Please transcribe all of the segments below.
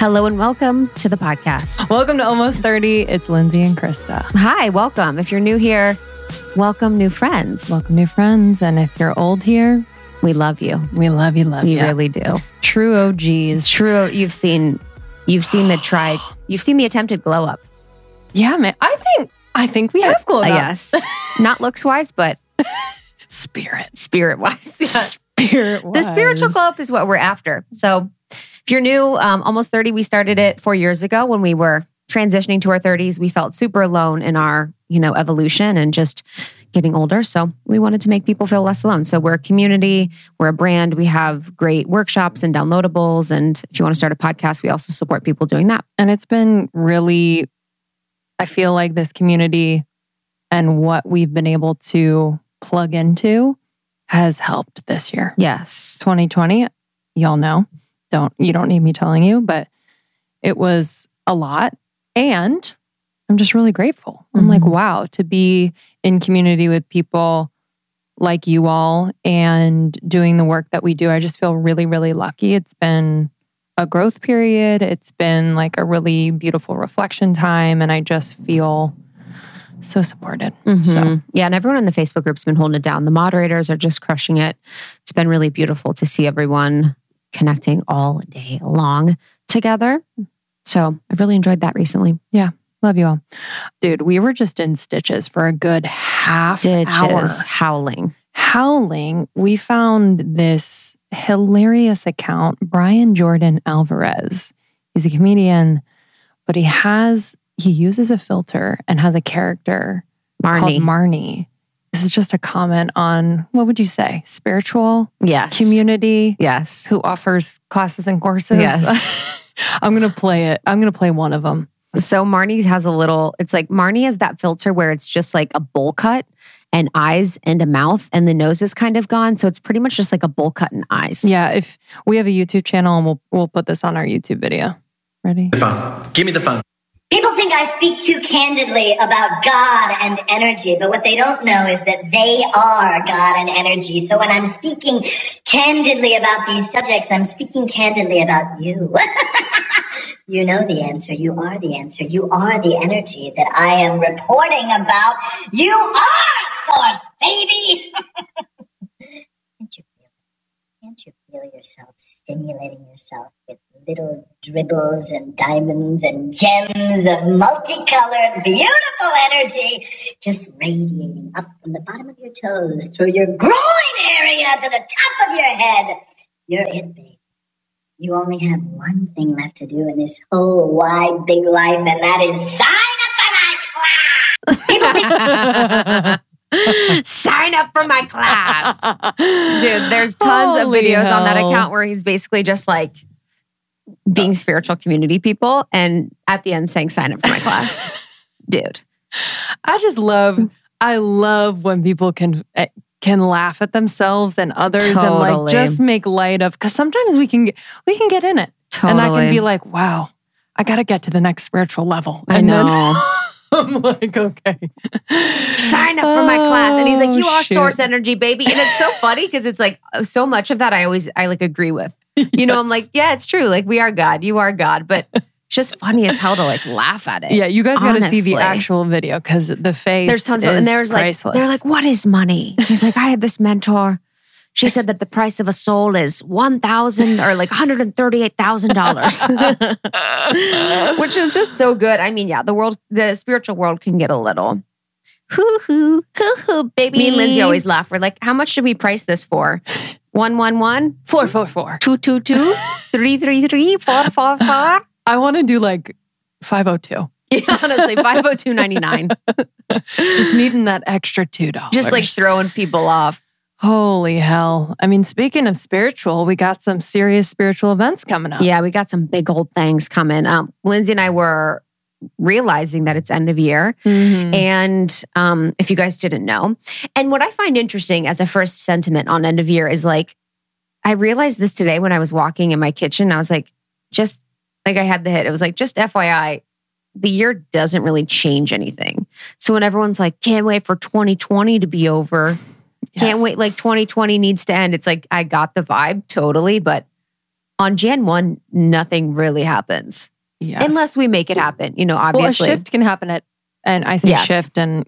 Hello and welcome to the podcast. Welcome to Almost 30. It's Lindsay and Krista. Hi, welcome. If you're new here, welcome new friends. Welcome new friends. And if you're old here, we love you. We love you, We really do. True OGs. True. You've seen the attempted glow up. Yeah, man. I think we have glowed up. Yes. Not looks wise, but Spirit wise. Yes. Spirit wise. The spiritual glow up is what we're after. So if you're new, Almost 30, we started it 4 years ago when we were transitioning to our 30s. We felt super alone in our, evolution and just getting older. So we wanted to make people feel less alone. So we're a community, we're a brand. We have great workshops and downloadables. And if you want to start a podcast, we also support people doing that. And it's been really, I feel like this community and what we've been able to plug into has helped this year. Yes. 2020, y'all know. You don't need me telling you, but it was a lot. And I'm just really grateful. I'm like, wow, to be in community with people like you all and doing the work that we do. I just feel really, really lucky. It's been a growth period. It's been like a really beautiful reflection time. And I just feel so supported. So yeah, and everyone in the Facebook group's been holding it down. The moderators are just crushing it. It's been really beautiful to see everyone connecting all day long together. So I've really enjoyed that recently. Yeah. Love you all. Dude, we were just in stitches for a good half hour. Howling. We found this hilarious account, Brian Jordan Alvarez. He's a comedian, but he uses a filter and has a character called Marnie. This is just a comment on, what would you say? Spiritual? Yes. Community? Yes. Who offers classes and courses? Yes. I'm going to play it. I'm going to play one of them. So Marnie has Marnie has that filter where it's just like a bowl cut and eyes and a mouth and the nose is kind of gone. So it's pretty much just like a bowl cut and eyes. Yeah. If we have a YouTube channel and we'll put this on our YouTube video. Ready? The phone. Give me the phone. People think I speak too candidly about God and energy, but what they don't know is that they are God and energy. So when I'm speaking candidly about these subjects, I'm speaking candidly about you. You know the answer. You are the answer. You are the energy that I am reporting about. You are Source, baby! Can't you feel yourself stimulating yourself with little dribbles and diamonds and gems of multicolored, beautiful energy just radiating up from the bottom of your toes through your groin area to the top of your head? You're it, babe. You only have one thing left to do in this whole wide, big life, and that is sign up for my class! Sign up for my class. Dude, there's tons of videos on that account where he's basically just like being spiritual community people and at the end saying sign up for my class. Dude. I love when people can laugh at themselves and others and like just make light of, because sometimes we can get in it. Totally. And I can be like, wow, I got to get to the next spiritual level. I know. I'm like, okay. Sign up for my class. And he's like, you are Source energy, baby. And it's so funny because it's like so much of that I like agree with. You know, I'm like, yeah, it's true. Like we are God. You are God. But it's just funny as hell to like laugh at it. Yeah, you guys got to see the actual video because the face there's tons of, and there's priceless. Like, they're like, what is money? He's like, I had this mentor. She said that the price of a soul is $1,000 or like $138,000, which is just so good. I mean, yeah, the spiritual world can get a little hoo-hoo, baby. Me and Lindsay always laugh. We're like, how much should we price this for? 111? 444. 222? 333? 444? I want to do like 502. Yeah, honestly, 502.99. Just needing that extra $2. Just like throwing people off. Holy hell. I mean, speaking of spiritual, we got some serious spiritual events coming up. Yeah, we got some big old things coming. Lindsay and I were realizing that it's end of year. Mm-hmm. And if you guys didn't know. And what I find interesting as a first sentiment on end of year is like, I realized this today when I was walking in my kitchen. I was like, just like I had the hit. It was like, just FYI, the year doesn't really change anything. So when everyone's like, can't wait for 2020 to be over. Can't wait, like 2020 needs to end. It's like, I got the vibe totally, but on Jan 1, nothing really happens. Yes. Unless we make it happen, obviously. Well, a shift can happen and I say shift and,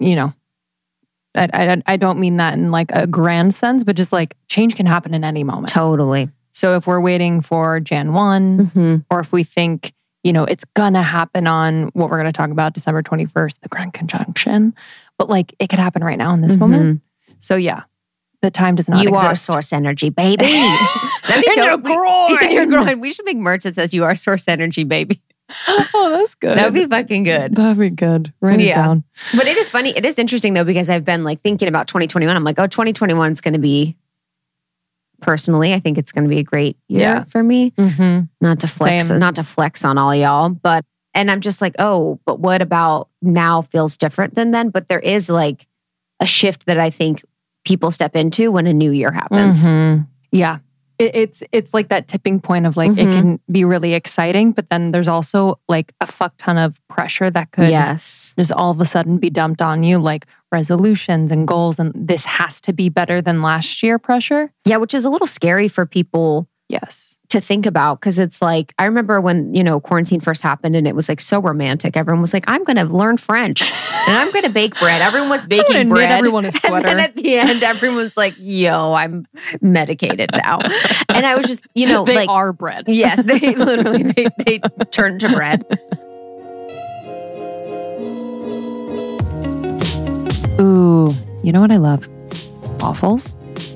I don't mean that in like a grand sense, but just like change can happen in any moment. Totally. So if we're waiting for Jan 1, or if we think, it's gonna happen on what we're gonna talk about December 21st, the Grand Conjunction, but like it could happen right now in this moment. So yeah, the time does not exist. You are source energy, baby. That'd be dope. In your groin. We should make merch that says you are source energy, baby. Oh, that's good. That'd be fucking good. That'd be good. Write it down. But it is funny. It is interesting though, because I've been like thinking about 2021. I'm like, 2021 is going to be, personally, I think it's going to be a great year for me. Not to flex on all y'all, and I'm just like, but what about now feels different than then? But there is like a shift that I think people step into when a new year happens. Yeah. It's like that tipping point of like, it can be really exciting, but then there's also like a fuck ton of pressure that could just all of a sudden be dumped on you, like resolutions and goals. And this has to be better than last year pressure. Yeah, which is a little scary for people. Yes. To think about, because it's like, I remember when, quarantine first happened and it was like so romantic. Everyone was like, I'm going to learn French and I'm going to bake bread. Everyone was baking bread. Everyone a sweater. And then at the end, everyone's like, yo, I'm medicated now. And I was just, they are bread. Yes, they literally, they turned to bread. Ooh, you know what I love? Waffles.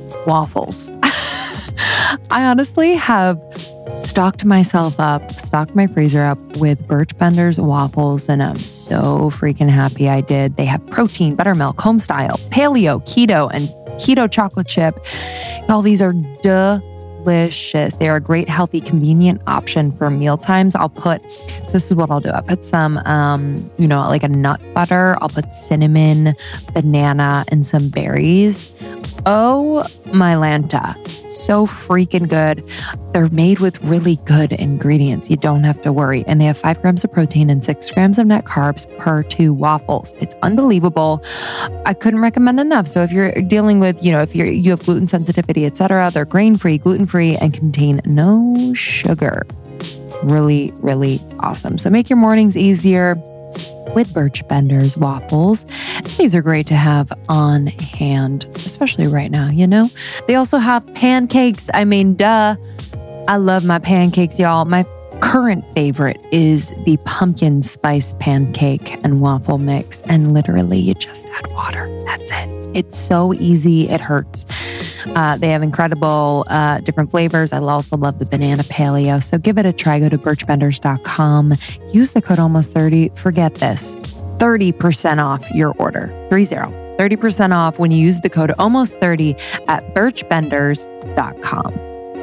I honestly have stocked my freezer up with Birch Benders waffles, and I'm so freaking happy I did. They have protein, buttermilk, home style, paleo, keto, and keto chocolate chip. All these are delicious. They are a great, healthy, convenient option for meal times. This is what I'll do. I'll put some, like a nut butter. I'll put cinnamon, banana, and some berries. Oh, my Lanta. So freaking good. They're made with really good ingredients. You don't have to worry. And they have 5 grams of protein and 6 grams of net carbs per 2 waffles. It's unbelievable. I couldn't recommend enough. So if you're dealing with, if you have gluten sensitivity, etc., they're grain-free, gluten-free, and contain no sugar. Really, really awesome. So make your mornings easier with Birch Benders waffles. These are great to have on hand, especially right now, They also have pancakes. I mean, duh. I love my pancakes, y'all. My current favorite is the pumpkin spice pancake and waffle mix. And literally, you just add water. That's it. It's so easy. It hurts. They have incredible different flavors. I also love the banana paleo. So give it a try. Go to birchbenders.com. Use the code almost30. Forget this. 30% off your order. 30% off when you use the code almost30 at birchbenders.com.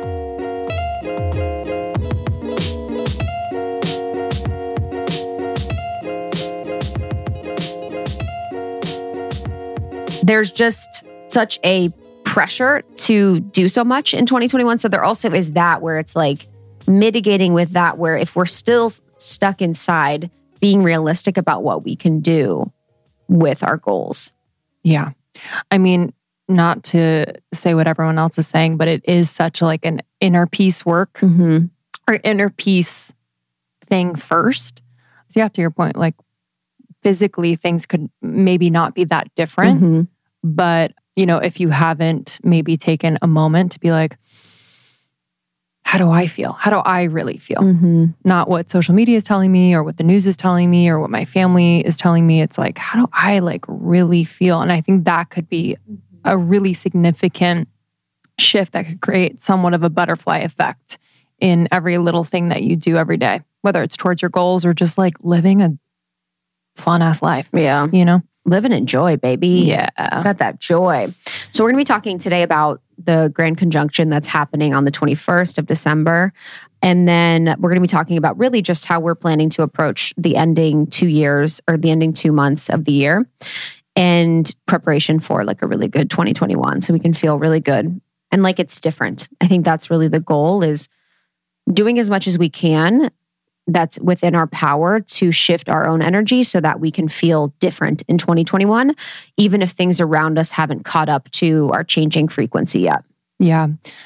There's just such a pressure to do so much in 2021. So there also is that where it's like mitigating with that, where if we're still stuck inside, being realistic about what we can do with our goals. Yeah. I mean, not to say what everyone else is saying, but it is such like an inner peace work or inner peace thing first. So yeah, to your point, like physically things could maybe not be that different, but if you haven't maybe taken a moment to be like, how do I feel? How do I really feel? Not what social media is telling me or what the news is telling me or what my family is telling me. It's like, how do I like really feel? And I think that could be a really significant shift that could create somewhat of a butterfly effect in every little thing that you do every day, whether it's towards your goals or just like living a fun ass life. Yeah. Live and enjoy, baby. Yeah. Got that joy. So we're going to be talking today about the Grand Conjunction that's happening on the 21st of December. And then we're going to be talking about really just how we're planning to approach the ending 2 years or the ending 2 months of the year and preparation for like a really good 2021. So we can feel really good. And like it's different. I think that's really the goal, is doing as much as we can that's within our power to shift our own energy so that we can feel different in 2021, even if things around us haven't caught up to our changing frequency yet. Yeah.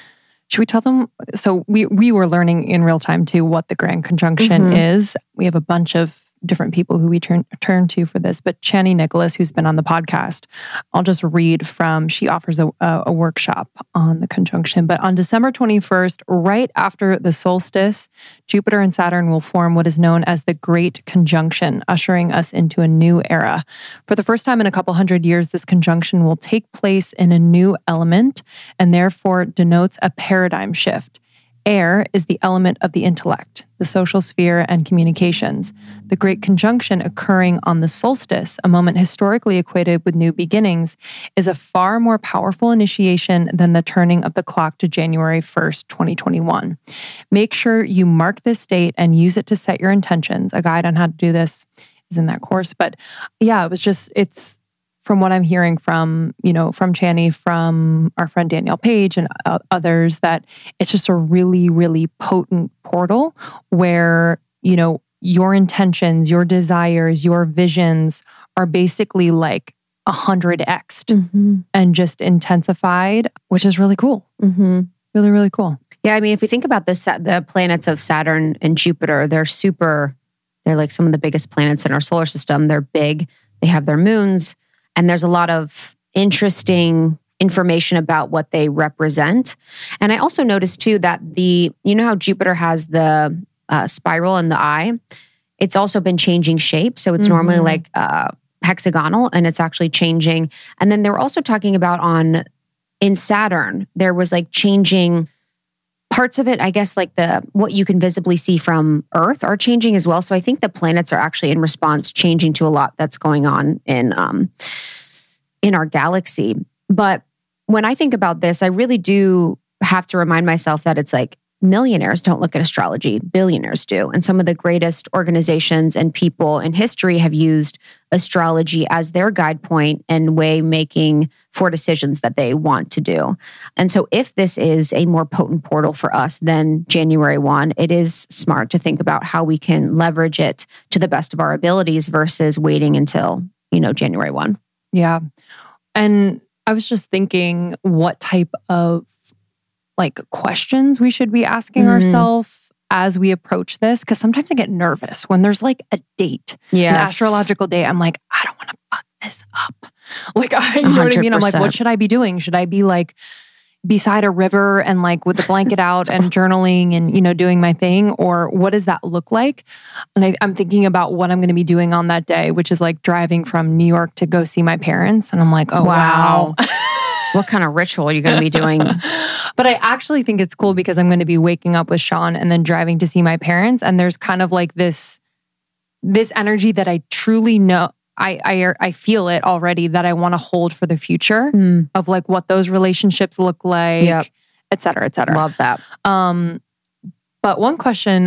Should we tell them? So we were learning in real time too what the Grand Conjunction is. We have a bunch of different people who we turn to for this, but Chani Nicholas, who's been on the podcast, I'll just read from, she offers a workshop on the conjunction. But on December 21st, right after the solstice, Jupiter and Saturn will form what is known as the Great Conjunction, ushering us into a new era. For the first time in a couple hundred years, this conjunction will take place in a new element and therefore denotes a paradigm shift. Air is the element of the intellect, the social sphere, and communications. The Great Conjunction occurring on the solstice, a moment historically equated with new beginnings, is a far more powerful initiation than the turning of the clock to January 1st, 2021. Make sure you mark this date and use it to set your intentions. A guide on how to do this is in that course. But yeah, it's from what I'm hearing from Chani, from our friend Danielle Page and others, that it's just a really, really potent portal where, your intentions, your desires, your visions are basically like 100x'd and just intensified, which is really cool. Really, really cool. Yeah. I mean, if we think about the planets of Saturn and Jupiter, they're like some of the biggest planets in our solar system. They're big. They have their moons. And there's a lot of interesting information about what they represent. And I also noticed too that how Jupiter has the spiral in the eye, it's also been changing shape. So it's normally like hexagonal, and it's actually changing. And then they were also talking about in Saturn, there was like changing parts of it. I guess like what you can visibly see from Earth are changing as well. So I think the planets are actually in response changing to a lot that's going on in our galaxy. But when I think about this, I really do have to remind myself that it's like millionaires don't look at astrology, billionaires do. And some of the greatest organizations and people in history have used astrology as their guide point and way making for decisions that they want to do. And so if this is a more potent portal for us than January 1, it is smart to think about how we can leverage it to the best of our abilities versus waiting until, January 1. Yeah. And I was just thinking what type of questions we should be asking ourselves as we approach this. Because sometimes I get nervous when there's like a date, an astrological date. I'm like, I don't want to fuck this up. You know what I mean? I'm like, what should I be doing? Should I be like beside a river and like with the blanket out and journaling and, doing my thing? Or what does that look like? And I'm thinking about what I'm going to be doing on that day, which is like driving from New York to go see my parents. And I'm like, oh, wow. What kind of ritual are you going to be doing? But I actually think it's cool because I'm going to be waking up with Sean and then driving to see my parents. And there's kind of like this energy that I truly know. I feel it already that I want to hold for the future of like what those relationships look like, et cetera, et cetera. Love that. But one question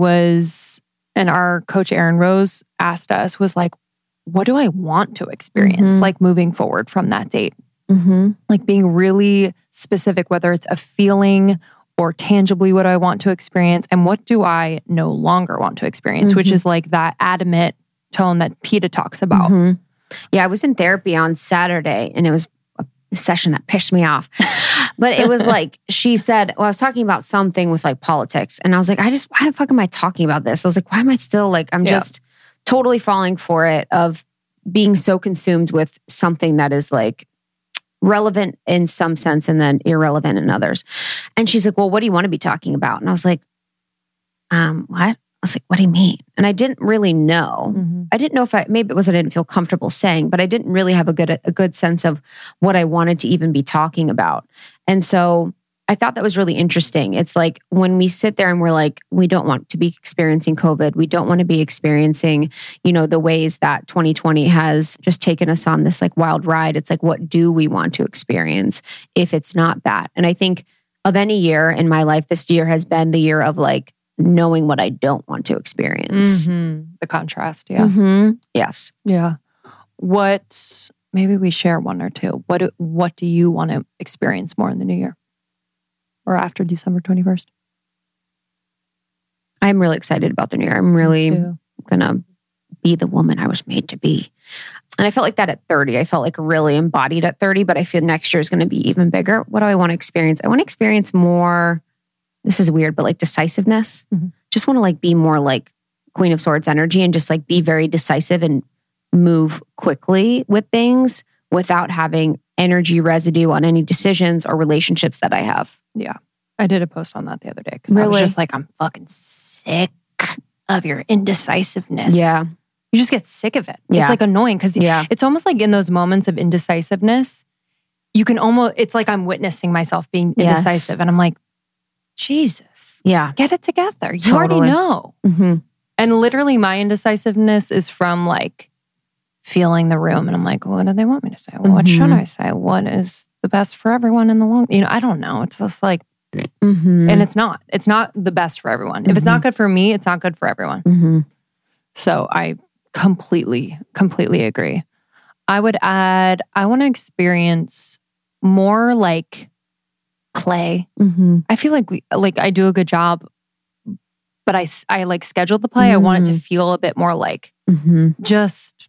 and our coach Erin Rose asked us was like, what do I want to experience? Like moving forward from that date? Like being really specific, whether it's a feeling or tangibly what I want to experience and what do I no longer want to experience, which is like that adamant tone that PETA talks about. Yeah, I was in therapy on Saturday and it was a session that pissed me off. But it was like, she said, I was talking about something with like politics and I was like, why the fuck am I talking about this? I was like, why am I still like, I'm just totally falling for it of being so consumed with something that is like relevant in some sense and then irrelevant in others. And she's like, well, what do you want to be talking about? And I was like, what? I was like, what do you mean? And I didn't really know. I didn't know maybe it was I didn't feel comfortable saying, but I didn't really have a good sense of what I wanted to even be talking about. And so I thought that was really interesting. It's like when we sit there and we're like, we don't want to be experiencing COVID. We don't want to be experiencing, the ways that 2020 has just taken us on this like wild ride. It's like, what do we want to experience if it's not that? And I think of any year in my life, this year has been the year of like knowing what I don't want to experience. The contrast. Yeah. Yes. Yeah. Maybe we share one or two. What do you want to experience more in the new year? Or after December 21st? I'm really excited about the new year. I'm really going to be the woman I was made to be. And I felt like that at 30. I felt like really embodied at 30, but I feel next year is going to be even bigger. What do I want to experience? I want to experience more, this is weird, but like decisiveness. Just want to like be more like Queen of Swords energy and just like be very decisive and move quickly with things without having energy residue on any decisions or relationships that I have. Yeah. I did a post on that the other day because I was just like, I'm fucking sick of your indecisiveness. Yeah. You just get sick of it. Yeah. It's like annoying because it's almost like in those moments of indecisiveness, you can almost, it's like I'm witnessing myself being indecisive. And I'm like, Jesus, get it together. You already know. And literally my indecisiveness is from like feeling the room. And I'm like, what do they want me to say? Well, what should I say? What is the best for everyone in the long, I don't know. It's just like, and it's not the best for everyone. If it's not good for me, it's not good for everyone. So I completely agree. I would add, I want to experience more like play. I feel like I do a good job, but I like scheduled the play. I want it to feel a bit more like just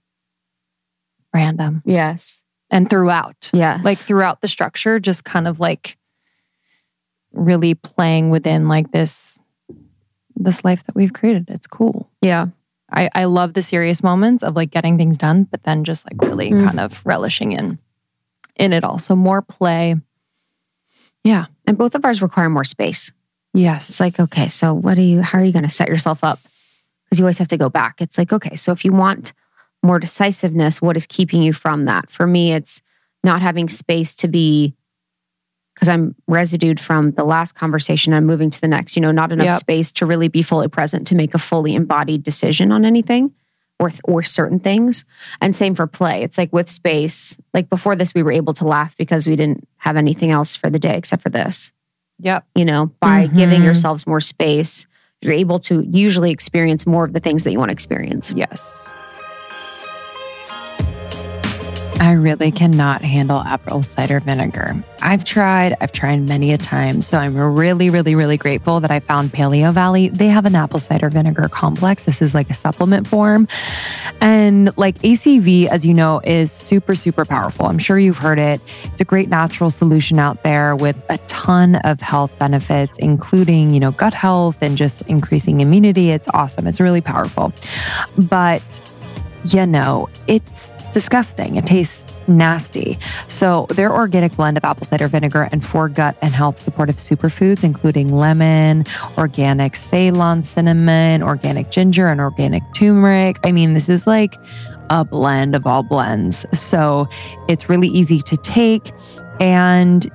random. Yes. And throughout. Yes. Like throughout the structure, just kind of like really playing within like this life that we've created. It's cool. Yeah. I love the serious moments of like getting things done, but then just like really kind of relishing in it all. So more play. Yeah. And both of ours require more space. Yes. It's like, okay, so how are you going to set yourself up? Because you always have to go back. It's like, okay, so if you want more decisiveness, what is keeping you from that? For me, it's not having space to be, because I'm residued from the last conversation, I'm moving to the next, not enough space to really be fully present to make a fully embodied decision on anything or certain things. And same for play. It's like with space, like before this, we were able to laugh because we didn't have anything else for the day except for this. Yep. By giving yourselves more space, you're able to usually experience more of the things that you want to experience. Yes. I really cannot handle apple cider vinegar. I've tried many a time. So I'm really, really, really grateful that I found Paleo Valley. They have an apple cider vinegar complex. This is like a supplement form. And like ACV, as you know, is super, super powerful. I'm sure you've heard it. It's a great natural solution out there with a ton of health benefits, including, gut health and just increasing immunity. It's awesome. It's really powerful. But, it's disgusting. It tastes nasty. So their organic blend of apple cider vinegar and 4 gut and health supportive superfoods, including lemon, organic Ceylon cinnamon, organic ginger, and organic turmeric. I mean, this is like a blend of all blends. So it's really easy to take and,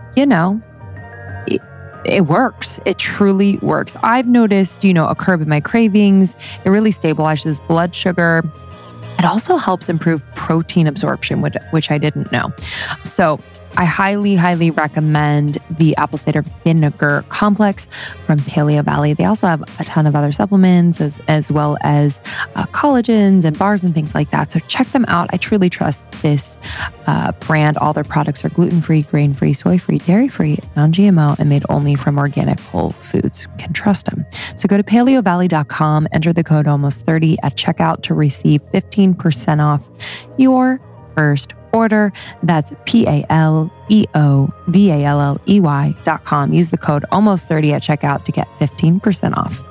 it works. It truly works. I've noticed, a curb in my cravings. It really stabilizes blood sugar. It also helps improve protein absorption, which I didn't know. So I highly, highly recommend the apple cider vinegar complex from Paleo Valley. They also have a ton of other supplements as well as collagens and bars and things like that. So check them out. I truly trust this brand. All their products are gluten-free, grain-free, soy-free, dairy-free, non-GMO, and made only from organic whole foods. You can trust them. So go to paleovalley.com, enter the code almost30 at checkout to receive 15% off your first order. That's PALEOVALLEY.com. Use the code almost30 at checkout to get 15% off.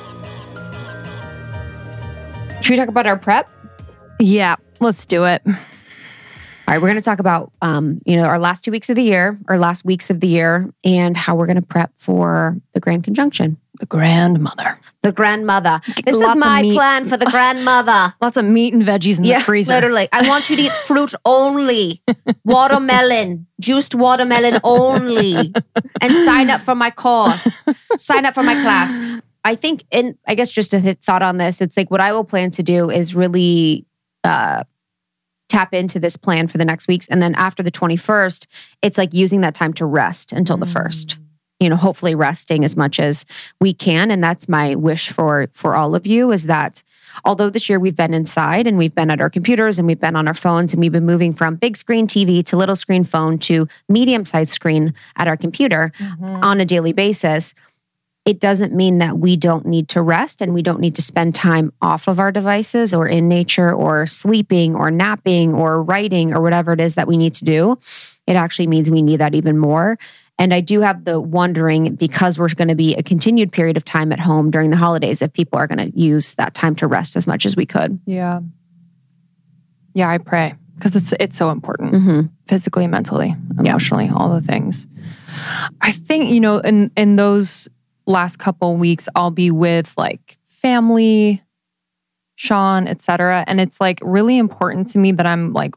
Should we talk about our prep? Yeah, let's do it. All right, we're going to talk about, our last 2 weeks of the year, or last weeks of the year, and how we're going to prep for the Grand Conjunction. The grandmother. The grandmother. This is my plan for the grandmother. Lots of meat and veggies in the freezer. Literally. I want you to eat fruit only. Watermelon. Juiced watermelon only. And sign up for my course. Sign up for my class. I think, and I guess just a thought on this, it's like what I will plan to do is really tap into this plan for the next weeks. And then after the 21st, it's like using that time to rest until the 1st. Hopefully resting as much as we can. And that's my wish for all of you, is that although this year we've been inside and we've been at our computers and we've been on our phones and we've been moving from big screen TV to little screen phone to medium-sized screen at our computer on a daily basis, it doesn't mean that we don't need to rest and we don't need to spend time off of our devices or in nature or sleeping or napping or writing or whatever it is that we need to do. It actually means we need that even more. And I do have the wondering, because we're going to be a continued period of time at home during the holidays, if people are going to use that time to rest as much as we could. Yeah. Yeah, I pray because it's so important, physically, mentally, emotionally, all the things. I think, in those last couple weeks, I'll be with like family, Sean, etc. And it's like really important to me that I'm like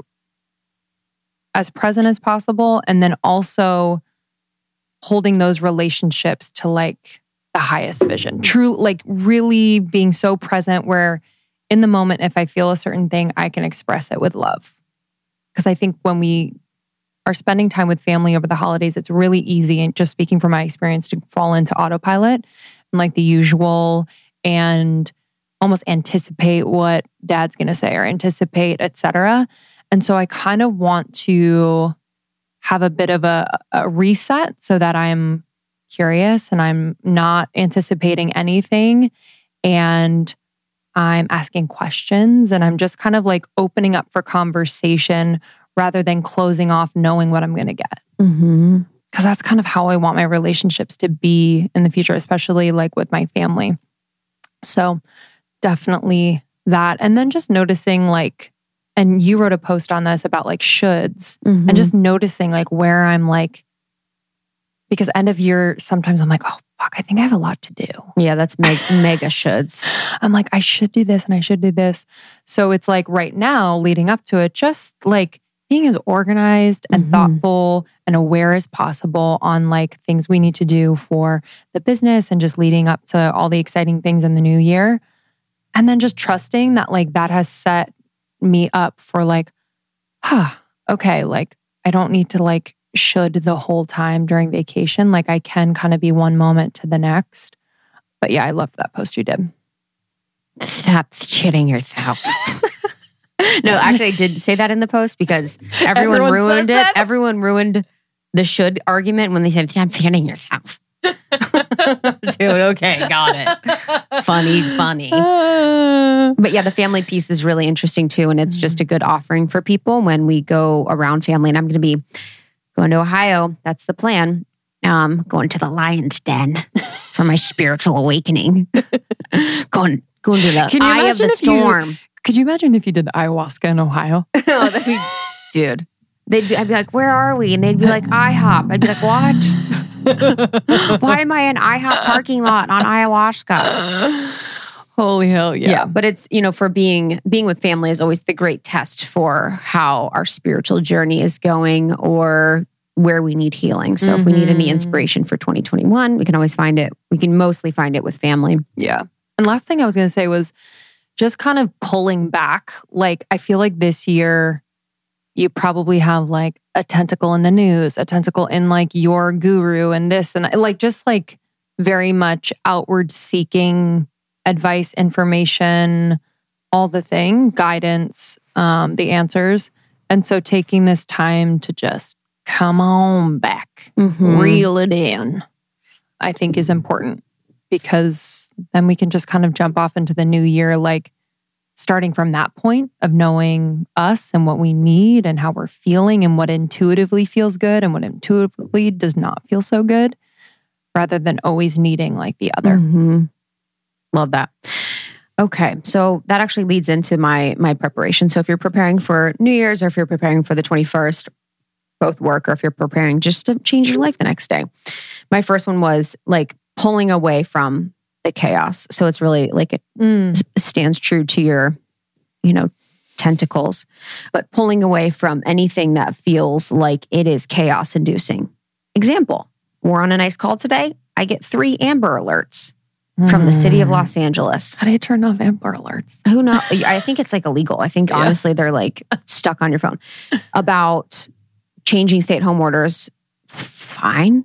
as present as possible. And then also holding those relationships to like the highest vision. True, like really being so present where in the moment, if I feel a certain thing, I can express it with love. Because I think when we are spending time with family over the holidays, it's really easy, and just speaking from my experience, to fall into autopilot and like the usual and almost anticipate what dad's going to say or anticipate, etc. And so I kind of want to have a bit of a reset so that I'm curious and I'm not anticipating anything and I'm asking questions and I'm just kind of like opening up for conversation rather than closing off knowing what I'm going to get. Because that's kind of how I want my relationships to be in the future, especially like with my family. So definitely that. And then just noticing like, and you wrote a post on this about like shoulds and just noticing like where I'm like, because end of year, sometimes I'm like, oh, fuck, I think I have a lot to do. Yeah, that's mega shoulds. I'm like, I should do this and I should do this. So it's like right now, leading up to it, just like being as organized and thoughtful and aware as possible on like things we need to do for the business and just leading up to all the exciting things in the new year. And then just trusting that like that has set me up for like, okay, like I don't need to like should the whole time during vacation. Like I can kind of be one moment to the next. But yeah, I loved that post you did. Stop shitting yourself. No, actually I did say that in the post because everyone ruined it. Everyone ruined the should argument when they said, stop shitting yourself. Dude, okay, got it. Funny. But yeah, the family piece is really interesting too. And it's just a good offering for people when we go around family. And I'm going to be going to Ohio. That's the plan. Going to the lion's den for my spiritual awakening. going to the eye of the storm. Could you imagine if you did ayahuasca in Ohio? Dude. I'd be like, where are we? And they'd be like, IHOP. I'd be like, what? Why am I in IHOP parking lot on ayahuasca? Holy hell, yeah. Yeah, but it's, for being with family is always the great test for how our spiritual journey is going or where we need healing. So if we need any inspiration for 2021, we can always find it. We can mostly find it with family. Yeah. And last thing I was going to say was just kind of pulling back. Like, I feel like this year, you probably have like a tentacle in the news, a tentacle in like your guru and this and like just like very much outward seeking advice, information, all the thing, guidance, the answers. And so taking this time to just come on back, reel it in, I think is important because then we can just kind of jump off into the new year, like starting from that point of knowing us and what we need and how we're feeling and what intuitively feels good and what intuitively does not feel so good, rather than always needing like the other. Love that. Okay, so that actually leads into my preparation. So if you're preparing for New Year's or if you're preparing for the 21st, both work, or if you're preparing just to change your life the next day. My first one was like pulling away from the chaos. So it's really like it stands true to your, tentacles, but pulling away from anything that feels like it is chaos inducing. Example, we're on a nice call today. I get 3 Amber Alerts from the city of Los Angeles. How do you turn off Amber Alerts? Who knows? I think it's like illegal. I think honestly, they're like stuck on your phone about changing stay-at-home orders. Fine.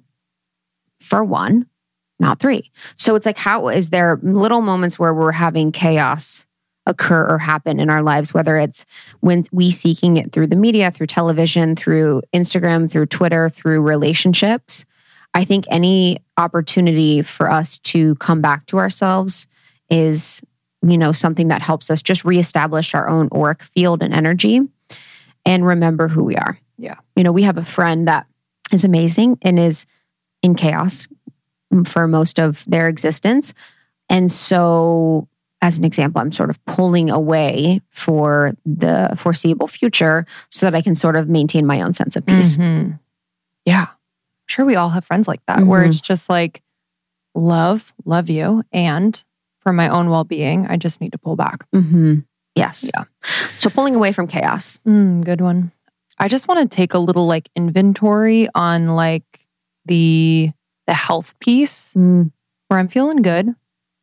For 1, not 3. So it's like, how is there little moments where we're having chaos occur or happen in our lives, whether it's when we seeking it through the media, through television, through Instagram, through Twitter, through relationships. I think any opportunity for us to come back to ourselves is, something that helps us just reestablish our own auric field and energy and remember who we are. Yeah. We have a friend that is amazing and is in chaos for most of their existence. And so, as an example, I'm sort of pulling away for the foreseeable future so that I can sort of maintain my own sense of peace. Mm-hmm. Yeah. I'm sure we all have friends like that, where it's just like, love you. And for my own well-being, I just need to pull back. Mm-hmm. Yes. Yeah. So pulling away from chaos. Good one. I just want to take a little like inventory on like the health piece where I'm feeling good.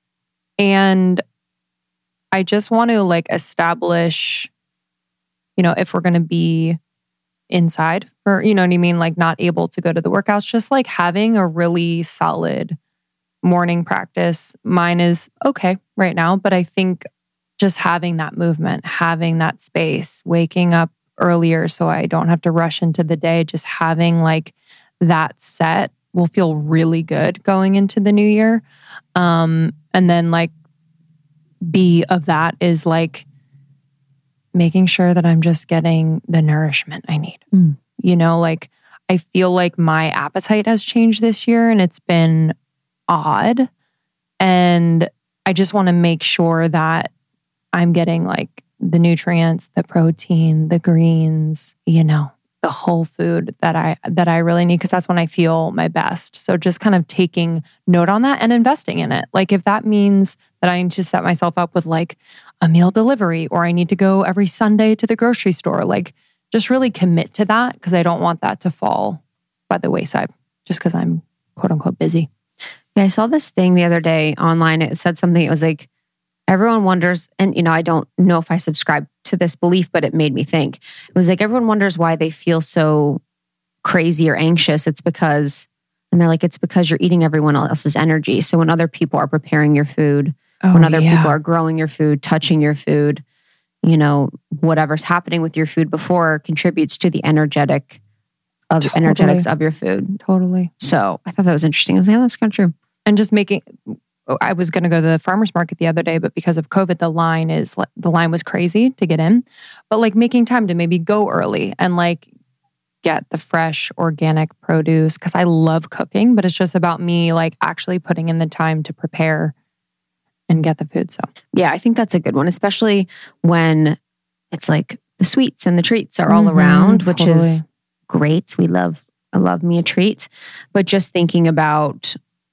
And I just want to like establish, if we're going to be inside for, you know what I mean? Like not able to go to the workouts, just like having a really solid morning practice. Mine is okay right now, but I think just having that movement, having that space, waking up earlier so I don't have to rush into the day, just having like that set will feel really good going into the new year. And then like B of that is like making sure that I'm just getting the nourishment I need. Like I feel like my appetite has changed this year and it's been odd. And I just want to make sure that I'm getting like the nutrients, the protein, the greens, the whole food that I really need, because that's when I feel my best. So just kind of taking note on that and investing in it. Like if that means that I need to set myself up with like a meal delivery, or I need to go every Sunday to the grocery store, like just really commit to that, because I don't want that to fall by the wayside just because I'm quote unquote busy. Yeah, I saw this thing the other day online. It said something, it was like, everyone wonders, and I don't know if I subscribe to this belief, but it made me think. It was like, everyone wonders why they feel so crazy or anxious. It's because you're eating everyone else's energy. So when other people are preparing your food, when other people are growing your food, touching your food, whatever's happening with your food before contributes to the energetics of your food. Totally. So I thought that was interesting. I was like, yeah, that's kind of true. And just I was going to go to the farmer's market the other day, but because of COVID, the line was crazy to get in. But like making time to maybe go early and like get the fresh organic produce, because I love cooking, but it's just about me like actually putting in the time to prepare and get the food. So yeah, I think that's a good one, especially when it's like the sweets and the treats are all around, which is great. I love me a treat, but just thinking about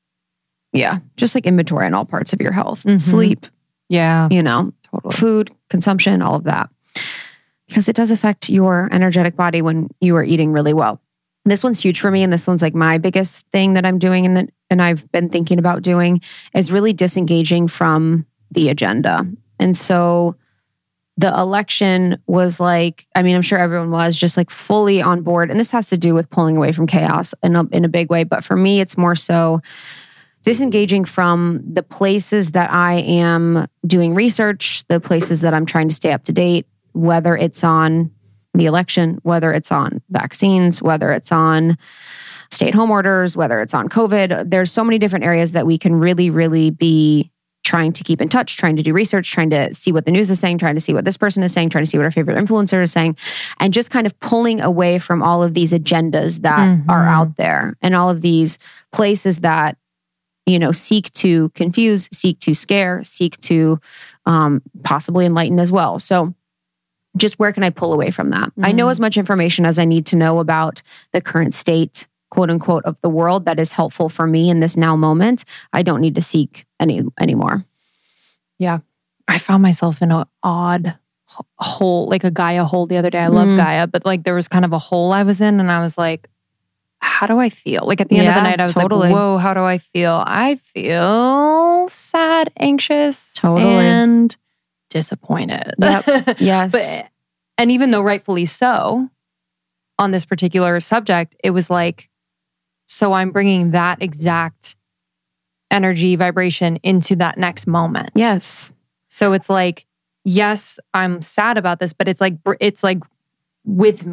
just like inventory on all parts of your health, sleep, totally. Food, consumption, all of that. Because it does affect your energetic body when you are eating really well. This one's huge for me. And this one's like my biggest thing that I'm doing and I've been thinking about doing is really disengaging from the agenda. And so the election was like, I'm sure everyone was just like fully on board. And this has to do with pulling away from chaos in a big way. But for me, it's more so disengaging from the places that I am doing research, the places that I'm trying to stay up to date, whether it's on the election, whether it's on vaccines, whether it's on stay-at-home orders, whether it's on COVID. There's so many different areas that we can really, really be trying to keep in touch, trying to do research, trying to see what the news is saying, trying to see what this person is saying, trying to see what our favorite influencer is saying, and just kind of pulling away from all of these agendas that are out there and all of these places that seek to confuse, seek to scare, seek to possibly enlighten as well. So just where can I pull away from that? I know as much information as I need to know about the current state, quote unquote, of the world that is helpful for me in this now moment. I don't need to seek anymore. Yeah. I found myself in an odd hole, like a Gaia hole the other day. I love Gaia, but like there was kind of a hole I was in and I was like, how do I feel? Like at the end of the night, I was like, whoa, how do I feel? I feel sad, anxious, and disappointed. Yep. Yes. And even though rightfully so, on this particular subject, it was like, so I'm bringing that exact energy, vibration into that next moment. Yes. So it's like, yes, I'm sad about this, but it's like with me.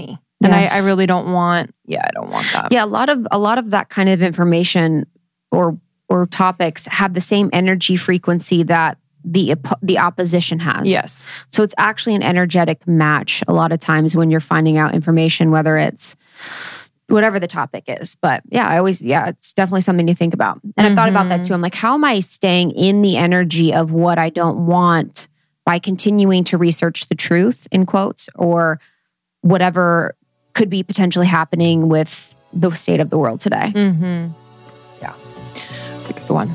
And Yes. I really don't want, I don't want that. Yeah, a lot of that kind of information or topics have the same energy frequency that the opposition has. Yes. So it's actually an energetic match a lot of times when you're finding out information, whether it's whatever the topic is. But it's definitely something to think about. And I've thought about that too. I'm like, how am I staying in the energy of what I don't want by continuing to research the truth, in quotes, or whatever could be potentially happening with the state of the world today? Mm-hmm. Yeah. It's a good one.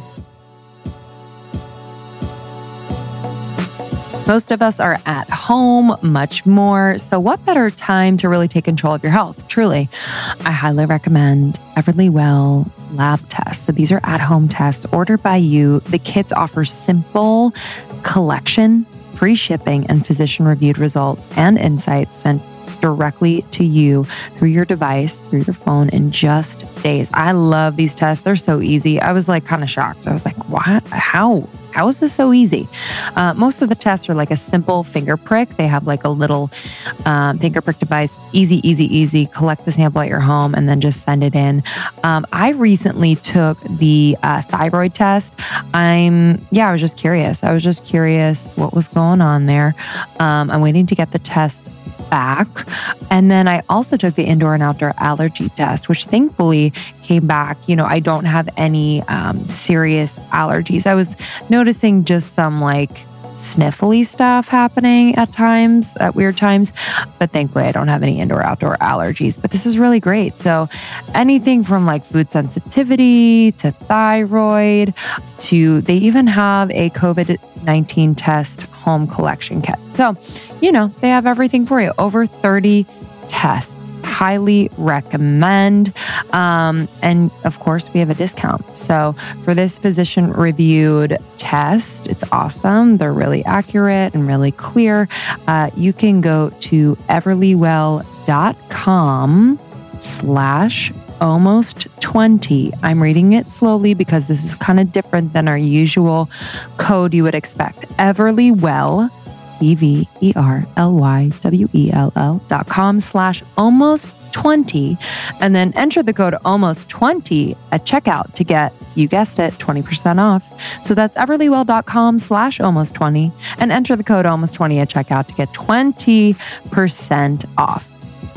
Most of us are at home much more. So what better time to really take control of your health? Truly, I highly recommend Everlywell lab tests. So these are at-home tests ordered by you. The kits offer simple collection, free shipping, and physician-reviewed results and insights sent directly to you through your device, through your phone in just days. I love these tests. They're so easy. I was like kind of shocked. I was like, what? How is this so easy? Most of the tests are like a simple finger prick. They have like a little finger prick device. Easy. Collect the sample at your home and then just send it in. I recently took the thyroid test. I was just curious. I was just curious what was going on there. I'm waiting to get the test back. And then I also took the indoor and outdoor allergy test, which thankfully came back. I don't have any serious allergies. I was noticing just some like sniffly stuff happening at weird times, but thankfully I don't have any indoor outdoor allergies. But this is really great. So anything from like food sensitivity to thyroid to they even have a COVID-19 test home collection kit. So, they have everything for you. Over 30 tests. Highly recommend. And of course, we have a discount. So for this physician-reviewed test, it's awesome. They're really accurate and really clear. You can go to everlywell.com/almost20. I'm reading it slowly because this is kind of different than our usual code you would expect. Everlywell, everlywell.com/almost20 and then enter the code almost20 at checkout to get, you guessed it, 20% off. So that's everlywell.com/almost20 and enter the code almost20 at checkout to get 20% off.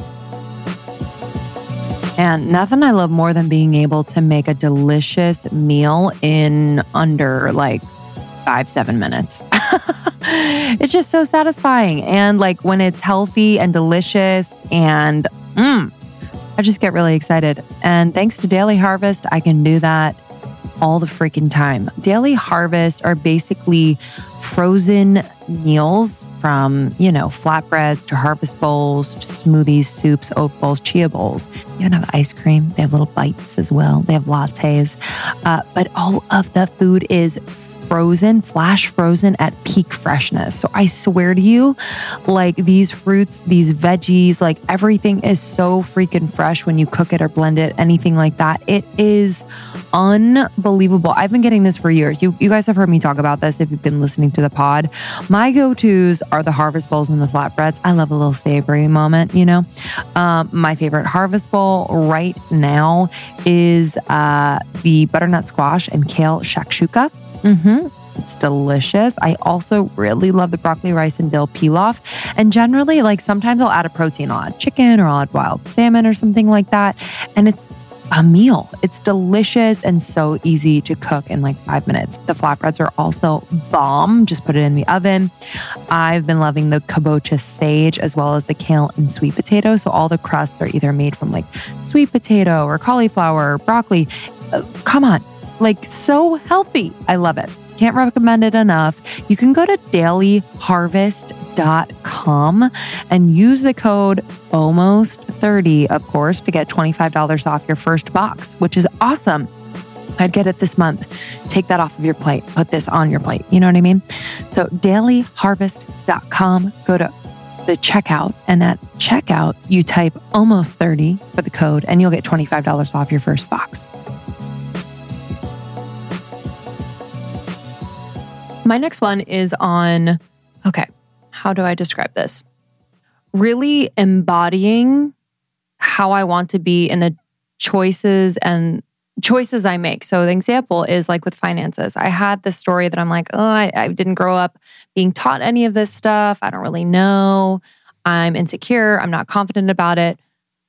And nothing I love more than being able to make a delicious meal in under like 5-7 minutes. It's just so satisfying. And like when it's healthy and delicious and I just get really excited. And thanks to Daily Harvest, I can do that all the freaking time. Daily Harvest are basically frozen meals from, flatbreads to harvest bowls to smoothies, soups, oat bowls, chia bowls. They even have ice cream. They have little bites as well. They have lattes. But all of the food is frozen, flash frozen at peak freshness. So I swear to you, like these fruits, these veggies, like everything is so freaking fresh when you cook it or blend it, anything like that. It is unbelievable. I've been getting this for years. You guys have heard me talk about this if you've been listening to the pod. My go-tos are the harvest bowls and the flatbreads. I love a little savory moment, My favorite harvest bowl right now is the butternut squash and kale shakshuka. It's delicious. I also really love the broccoli, rice, and dill pilaf. And generally, like sometimes I'll add a protein. I'll add chicken or I'll add wild salmon or something like that. And it's a meal. It's delicious and so easy to cook in like 5 minutes. The flatbreads are also bomb. Just put it in the oven. I've been loving the kabocha sage as well as the kale and sweet potato. So all the crusts are either made from like sweet potato or cauliflower or broccoli. Come on. Like so healthy. I love it. Can't recommend it enough. You can go to dailyharvest.com and use the code almost30, of course, to get $25 off your first box, which is awesome. I'd get it this month. Take that off of your plate. Put this on your plate. You know what I mean? So dailyharvest.com, go to the checkout, and at checkout, you type almost30 for the code and you'll get $25 off your first box. My next one is on, how do I describe this? Really embodying how I want to be in the choices I make. So the example is like with finances. I had this story that I'm like, oh, I didn't grow up being taught any of this stuff. I don't really know. I'm insecure. I'm not confident about it.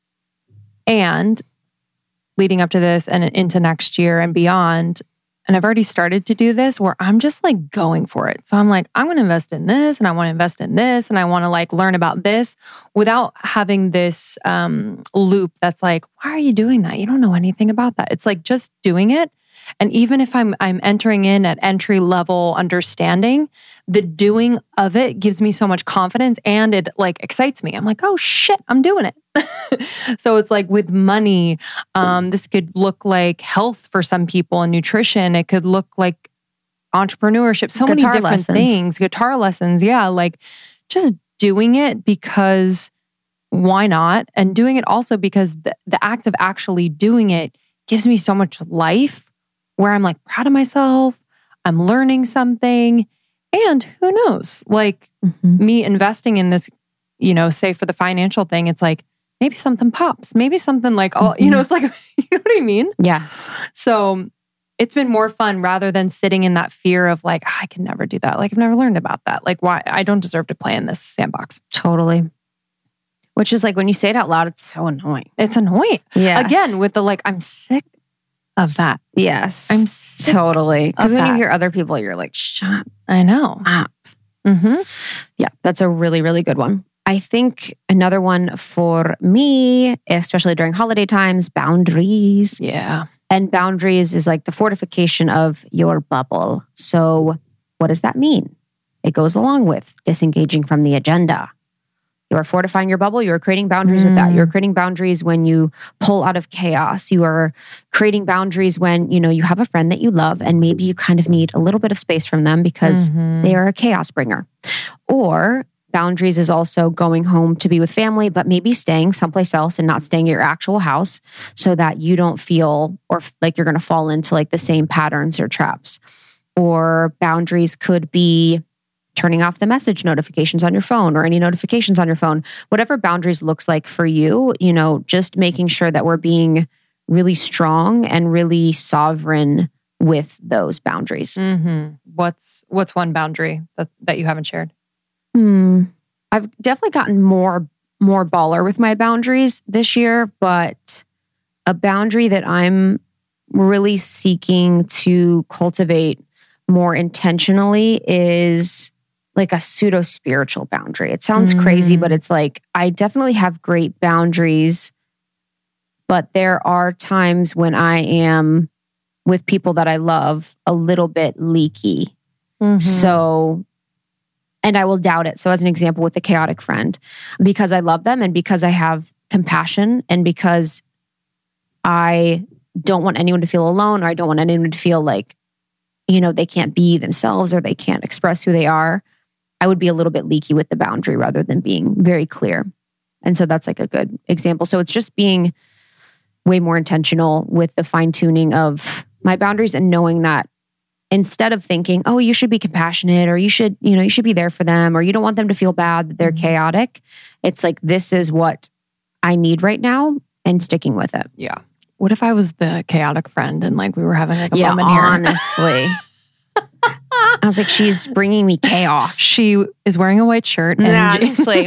And leading up to this and into next year and beyond, and I've already started to do this where I'm just like going for it. So I'm like, I'm going to invest in this and I want to invest in this and I want to like learn about this without having this loop that's like, why are you doing that? You don't know anything about that. It's like just doing it. And even if I'm entering in at entry level understanding, the doing of it gives me so much confidence and it like excites me. I'm like, oh shit, I'm doing it. So it's like with money, this could look like health for some people and nutrition. It could look like entrepreneurship, so many different things, guitar lessons. Yeah. Like just doing it because why not? And doing it also because the act of actually doing it gives me so much life where I'm like proud of myself. I'm learning something. And who knows, like me investing in this, you know, say for the financial thing, it's like, maybe something pops, maybe something like, oh, you know, it's like, you know what I mean? Yes. So it's been more fun rather than sitting in that fear of like, I can never do that. Like I've never learned about that. Like why I don't deserve to play in this sandbox. Totally. Which is like, when you say it out loud, it's so annoying. It's annoying. Yeah. Again, with the like, I'm sick of that. Yes. I'm sick totally. Because when that. you hear other people, you're like, shut I know. up. Yeah, that's a really, really good one. I think another one for me, especially during holiday times, boundaries. Yeah. And boundaries is like the fortification of your bubble. So what does that mean? It goes along with disengaging from the agenda. You are fortifying your bubble. You are creating boundaries with that. You're creating boundaries when you pull out of chaos. You are creating boundaries when, you know, you have a friend that you love and maybe you kind of need a little bit of space from them because they are a chaos bringer. Or boundaries is also going home to be with family, but maybe staying someplace else and not staying at your actual house so that you don't feel or like you're going to fall into like the same patterns or traps. Or boundaries could be turning off the message notifications on your phone or any notifications on your phone. Whatever boundaries looks like for you, you know, just making sure that we're being really strong and really sovereign with those boundaries. What's one boundary that you haven't shared? I've definitely gotten more baller with my boundaries this year, but a boundary that I'm really seeking to cultivate more intentionally is like a pseudo spiritual boundary. It sounds crazy, but it's like, I definitely have great boundaries, but there are times when I am with people that I love a little bit leaky. So, and I will doubt it. So as an example with the chaotic friend, because I love them and because I have compassion and because I don't want anyone to feel alone or I don't want anyone to feel like, you know, they can't be themselves or they can't express who they are, I would be a little bit leaky with the boundary rather than being very clear. And so that's like a good example. So it's just being way more intentional with the fine tuning of my boundaries and knowing that instead of thinking, oh, you should be compassionate or you should be there for them or you don't want them to feel bad that they're chaotic. It's like, this is what I need right now and sticking with it. Yeah. What if I was the chaotic friend and like we were having like a moment here? Honestly. I was like, she's bringing me chaos. She is wearing a white shirt. And honestly.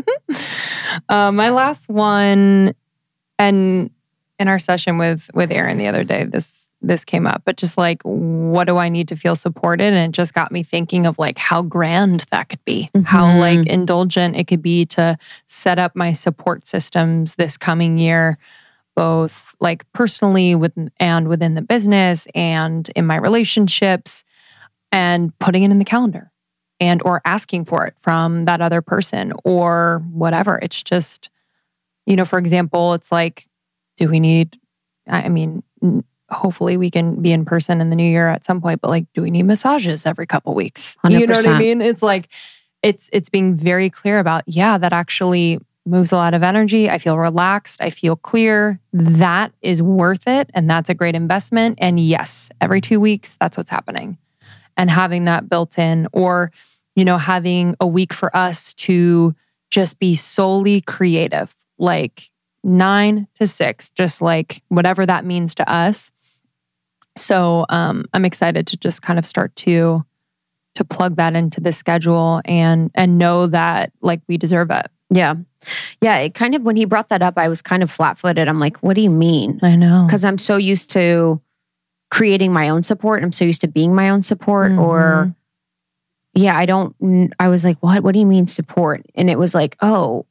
My last one, and in our session with Aaron the other day, this came up, but just like, what do I need to feel supported? And it just got me thinking of like how grand that could be, how like indulgent it could be to set up my support systems this coming year, both like personally and within the business and in my relationships, and putting it in the calendar and or asking for it from that other person or whatever. It's just, you know, for example, it's like, do we need, I mean, hopefully we can be in person in the new year at some point, but like, do we need massages every couple weeks? 100%. You know what I mean? It's like, it's being very clear about, yeah, that actually moves a lot of energy. I feel relaxed. I feel clear. That is worth it. And that's a great investment. And yes, every 2 weeks, that's what's happening. And having that built in, or, you know, having a week for us to just be solely creative, like 9 to 6, just like whatever that means to us. So I'm excited to just kind of start to plug that into the schedule and know that like we deserve it. Yeah. Yeah. It kind of, when he brought that up, I was kind of flat-footed. I'm like, what do you mean? I know. Because I'm so used to creating my own support. I'm so used to being my own support. Or I was like, what do you mean support? And it was like, oh,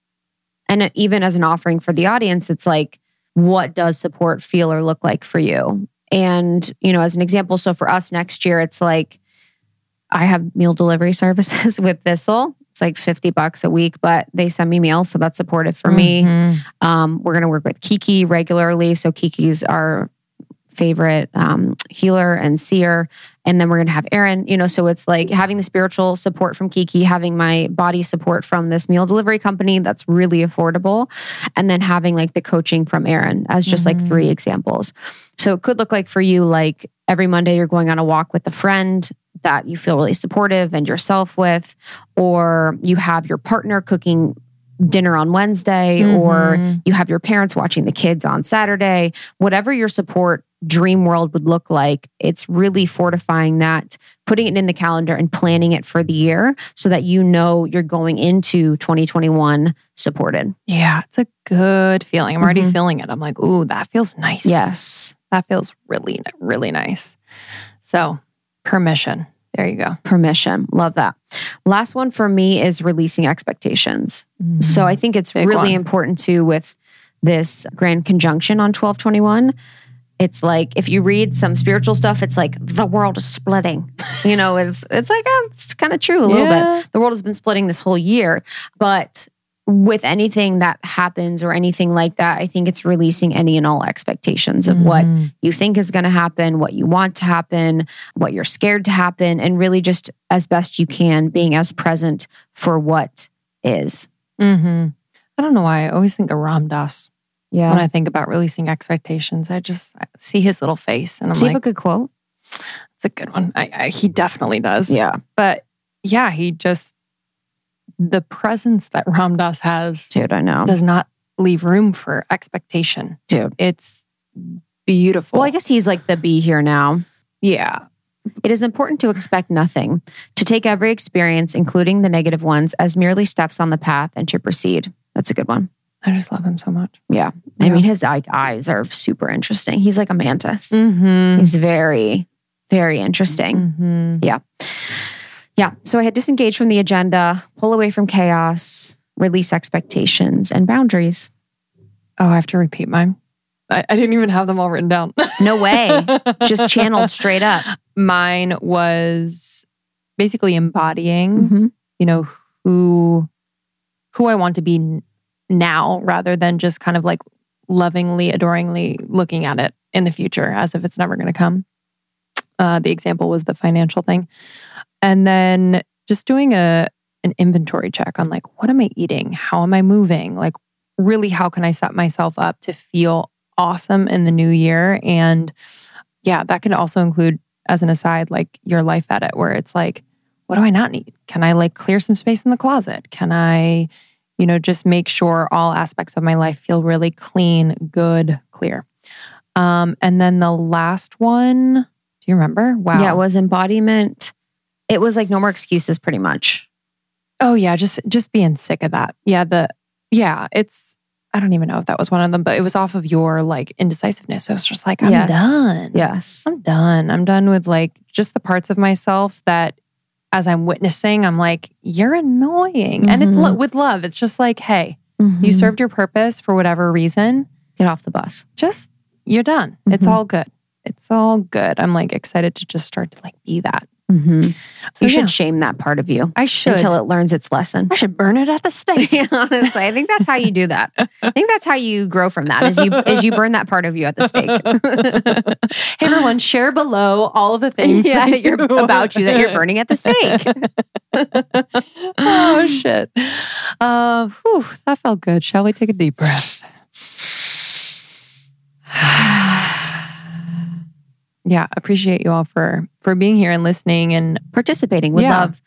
and even as an offering for the audience, it's like, what does support feel or look like for you? And, as an example, so for us next year, it's like, I have meal delivery services with Thistle. It's like $50 a week, but they send me meals. So that's supportive for me. We're going to work with Kiki regularly. So Kiki's our favorite healer and seer. And then we're going to have Aaron, so it's like having the spiritual support from Kiki, having my body support from this meal delivery company that's really affordable. And then having like the coaching from Aaron as just like 3 examples. So it could look like for you, like every Monday you're going on a walk with a friend that you feel really supportive and yourself with, or you have your partner cooking dinner on Wednesday, or you have your parents watching the kids on Saturday. Whatever your support dream world would look like, it's really fortifying that, putting it in the calendar and planning it for the year so that you're going into 2021 supported. Yeah, it's a good feeling. I'm already feeling it. I'm like, ooh, that feels nice. Yes. That feels really, really nice. So, permission. There you go. Permission. Love that. Last one for me is releasing expectations. So I think it's really important too with this grand conjunction on 12/21. It's like, if you read some spiritual stuff, it's like the world is splitting. It's like, it's kind of true a little bit. The world has been splitting this whole year. But with anything that happens or anything like that, I think it's releasing any and all expectations of what you think is going to happen, what you want to happen, what you're scared to happen, and really just as best you can, being as present for what is. I don't know why I always think of Ram Dass. Yeah. When I think about releasing expectations, I see his little face and I'm like, do you have a good quote? It's a good one. He definitely does. Yeah. But yeah, the presence that Ram Dass has, dude, I know, does not leave room for expectation. Dude, it's beautiful. Well, I guess he's like the be here now. Yeah. It is important to expect nothing, to take every experience, including the negative ones, as merely steps on the path and to proceed. That's a good one. I just love him so much. Yeah. I mean, his eyes are super interesting. He's like a mantis. He's very, very interesting. Yeah. Yeah. So I had disengaged from the agenda, pull away from chaos, release expectations and boundaries. Oh, I have to repeat mine. I didn't even have them all written down. No way. Just channeled straight up. Mine was basically embodying, who I want to be now, rather than just kind of like lovingly, adoringly looking at it in the future as if it's never going to come. The example was the financial thing. And then just doing an inventory check on like, what am I eating? How am I moving? Like, really, how can I set myself up to feel awesome in the new year? And yeah, that can also include, as an aside, like your life edit, where it's like, what do I not need? Can I like clear some space in the closet? Can I, just make sure all aspects of my life feel really clean, good, clear? And then the last one, do you remember? Wow. Yeah, it was embodiment. It was like no more excuses, pretty much. Oh yeah, just being sick of that. I don't even know if that was one of them, but it was off of your like indecisiveness. So it's just like, I'm done. Yes. I'm done. I'm done with like just the parts of myself that as I'm witnessing, I'm like, you're annoying. And it's with love. It's just like, hey, you served your purpose for whatever reason. Get off the bus. Just, you're done. It's all good. It's all good. I'm like excited to just start to like be that. So you should shame that part of you. I should. Until it learns its lesson. I should burn it at the stake. Honestly, I think that's how you do that. I think that's how you grow from that, is you burn that part of you at the stake. Hey everyone, share below all of the things that you're about you that you're burning at the stake. Oh shit. That felt good. Shall we take a deep breath? Yeah, appreciate you all for being here and listening and participating. Would love,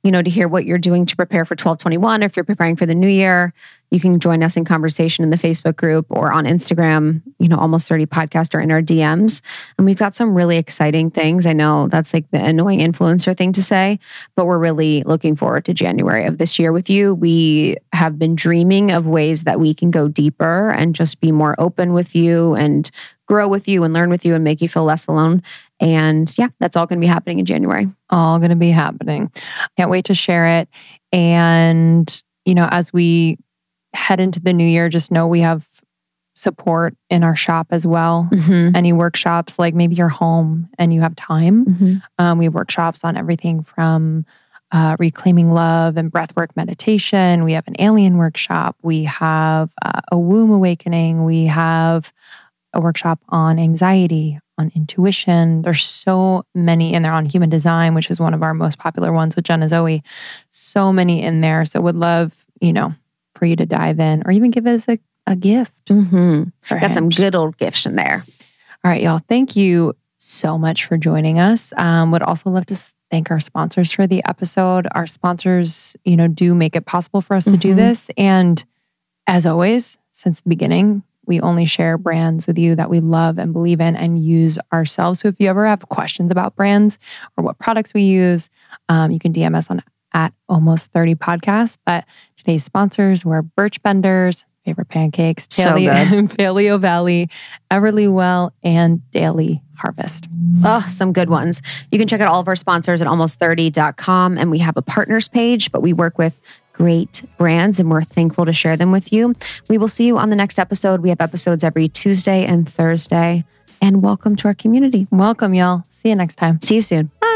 to hear what you're doing to prepare for 12/21. If you're preparing for the new year, you can join us in conversation in the Facebook group or on Instagram, Almost 30 Podcast, or in our DMs. And we've got some really exciting things. I know that's like the annoying influencer thing to say, but we're really looking forward to January of this year with you. We have been dreaming of ways that we can go deeper and just be more open with you and grow with you and learn with you and make you feel less alone. And yeah, that's all going to be happening in January. All going to be happening. Can't wait to share it. And, as we head into the new year, just know we have support in our shop as well. Mm-hmm. Any workshops, like maybe you're home and you have time. Mm-hmm. We have workshops on everything from reclaiming love and breathwork meditation. We have an alien workshop. We have a womb awakening. We have a workshop on anxiety, on intuition. There's so many in there, on human design, which is one of our most popular ones with Jen and Zoe. So many in there. So would love, for you to dive in or even give us a gift. Mm-hmm. Got some good old gifts in there. All right, y'all. Thank you so much for joining us. Would also love to thank our sponsors for the episode. Our sponsors, do make it possible for us to do this. And as always, since the beginning, we only share brands with you that we love and believe in and use ourselves. So if you ever have questions about brands or what products we use, you can DM us at Almost 30 Podcast. But today's sponsors were Birch Benders, Favorite Pancakes, Paleo Valley, Everly Well, and Daily Harvest. Oh, some good ones. You can check out all of our sponsors at almost30.com. And we have a partners page, but we work with great brands and we're thankful to share them with you. We will see you on the next episode. We have episodes every Tuesday and Thursday. And welcome to our community. Welcome, y'all. See you next time. See you soon. Bye.